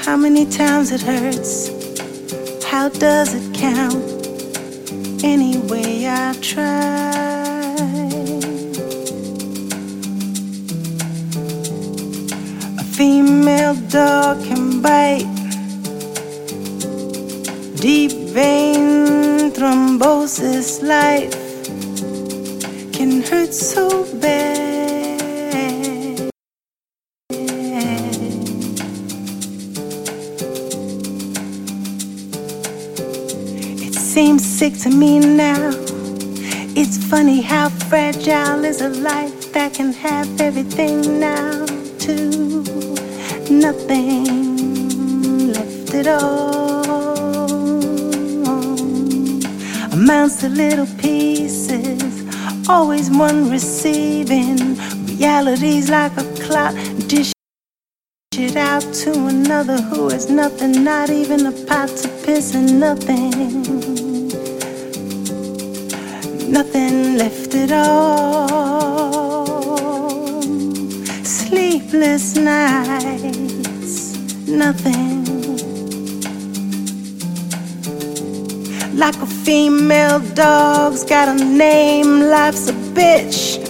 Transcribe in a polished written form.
How many times it hurts? How does it count? Anyway, I try. A female dog can bite. Deep vein thrombosis life can hurt so bad. It seems sick to me now. It's funny how fragile is a life that can have everything now too. Nothing left at all. Amounts to little pieces, always one receiving. Reality's like a clock, dish it out to another who has nothing, not even a pot to piss in, nothing. Nothing left at all. Sleepless nights, nothing. Like a female dog's got a name, life's a bitch.